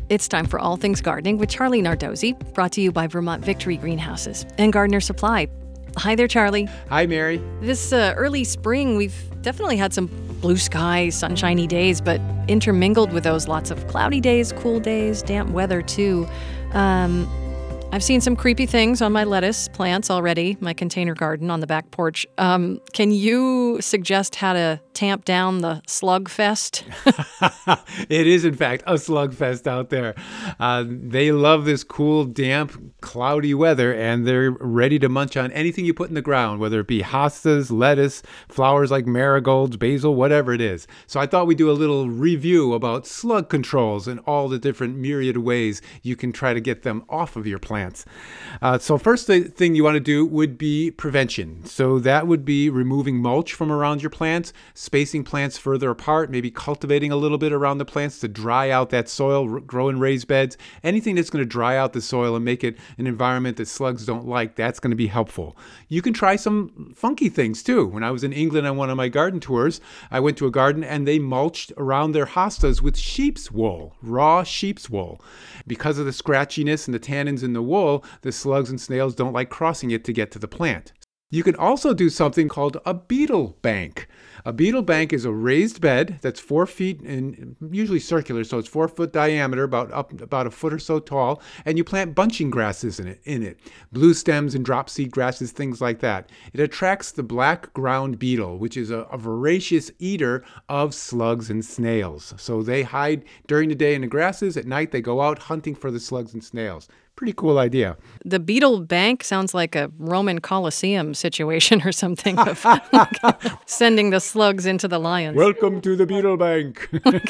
It's time for All Things Gardening with Charlie Nardozzi, brought to you by Vermont Victory Greenhouses and Gardener Supply. Hi there, Charlie. Hi, Mary. This early spring, we've definitely had some blue skies, sunshiny days, but intermingled with those, lots of cloudy days, cool days, damp weather too. I've seen some creepy things on my lettuce plants already, my container garden on the back porch. Can you suggest how to tamp down the slug fest? It is, in fact, a slug fest out there. They love this cool, damp, cloudy weather, and they're ready to munch on anything you put in the ground, whether it be hostas, lettuce, flowers like marigolds, basil, whatever it is. So I thought we'd do a little review about slug controls and all the different myriad ways you can try to get them off of your plants. So first thing you want to do would be prevention. So that would be removing mulch from around your plants, spacing plants further apart, maybe cultivating a little bit around the plants to dry out that soil, grow in raised beds. Anything that's going to dry out the soil and make it an environment that slugs don't like, that's going to be helpful. You can try some funky things too. When I was in England on one of my garden tours, I went to a garden and they mulched around their hostas with sheep's wool, raw sheep's wool. Because of the scratchiness and the tannins in the wool, the slugs and snails don't like crossing it to get to the plant. You can also do something called a beetle bank. A beetle bank is a raised bed that's 4 feet and usually circular, so it's 4 foot diameter, about a foot or so tall, and you plant bunching grasses in it, blue stems and drop seed grasses, things like that. It attracts the black ground beetle, which is a voracious eater of slugs and snails. So they hide during the day in the grasses. At night, they go out hunting for the slugs and snails. Pretty cool idea. The beetle bank sounds like a Roman Colosseum situation or something, of sending the slugs into the lions. Welcome to the beetle bank.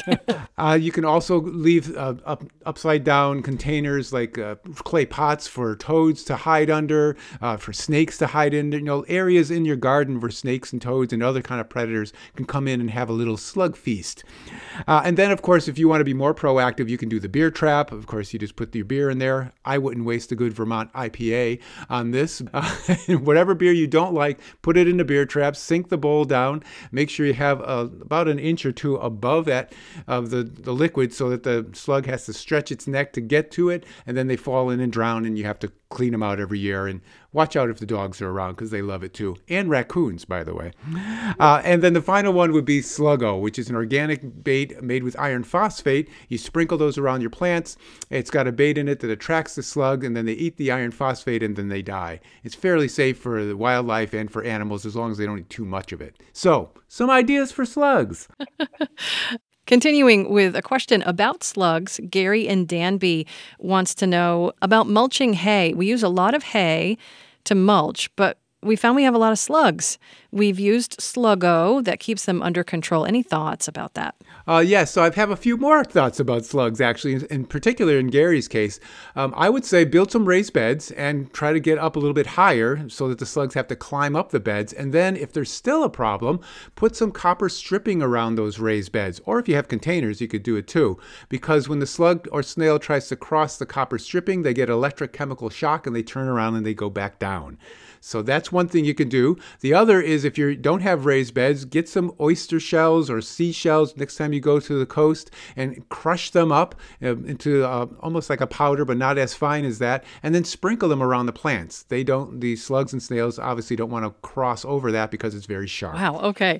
You can also leave upside down containers like clay pots for toads to hide under, for snakes to hide in. Areas in your garden where snakes and toads and other kind of predators can come in and have a little slug feast. And then, of course, if you want to be more proactive, you can do the beer trap. Of course, you just put your beer in there. I wouldn't waste a good Vermont IPA on this. Whatever beer you don't like, put it in the beer trap, sink the bowl down, make sure you have about an inch or two above that of the liquid so that the slug has to stretch its neck to get to it, and then they fall in and drown, and you have to clean them out every year. And watch out if the dogs are around because they love it too. And raccoons, by the way. And then the final one would be Sluggo, which is an organic bait made with iron phosphate. You sprinkle those around your plants. It's got a bait in it that attracts the slug, and then they eat the iron phosphate and then they die. It's fairly safe for the wildlife and for animals as long as they don't eat too much of it. So, some ideas for slugs. Continuing with a question about slugs, Gary in Danby wants to know about mulching hay. We use a lot of hay to mulch, but we found we have a lot of slugs. We've used Sluggo that keeps them under control. Any thoughts about that? Yes, so I have a few more thoughts about slugs, actually, in particular in Gary's case. I would say build some raised beds and try to get up a little bit higher so that the slugs have to climb up the beds. And then if there's still a problem, put some copper stripping around those raised beds. Or if you have containers, you could do it too. Because when the slug or snail tries to cross the copper stripping, they get electrochemical shock and they turn around and they go back down. So that's one thing you can do. The other is if you don't have raised beds, get some oyster shells or seashells next time you go to the coast and crush them up into almost like a powder, but not as fine as that, and then sprinkle them around the plants. The slugs and snails obviously don't want to cross over that because it's very sharp. Wow, okay.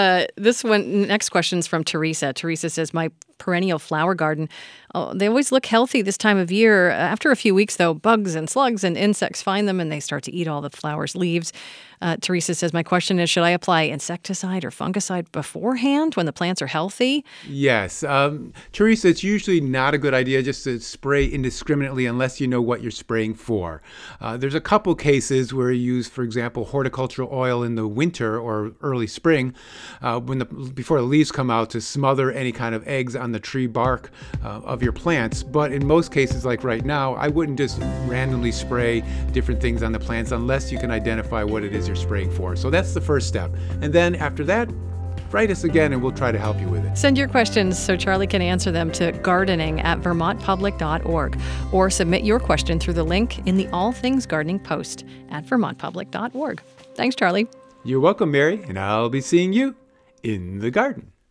Next question is from Teresa. Teresa says, my perennial flower garden, they always look healthy this time of year. After a few weeks, though, bugs and slugs and insects find them and they start to eat all the flowers' leaves. Teresa says, my question is, should I apply insecticide or fungicide beforehand when the plants are healthy? Yes. Teresa, it's usually not a good idea just to spray indiscriminately unless you know what you're spraying for. There's a couple cases where you use, for example, horticultural oil in the winter or early spring before the leaves come out to smother any kind of eggs on the tree bark of your plants. But in most cases, like right now, I wouldn't just randomly spray different things on the plants unless you can identify what it is you're spraying for. So that's the first step. And then after that, write us again and we'll try to help you with it. Send your questions so Charlie can answer them to gardening@vermontpublic.org or submit your question through the link in the All Things Gardening post at vermontpublic.org. Thanks, Charlie. You're welcome, Mary, and I'll be seeing you in the garden.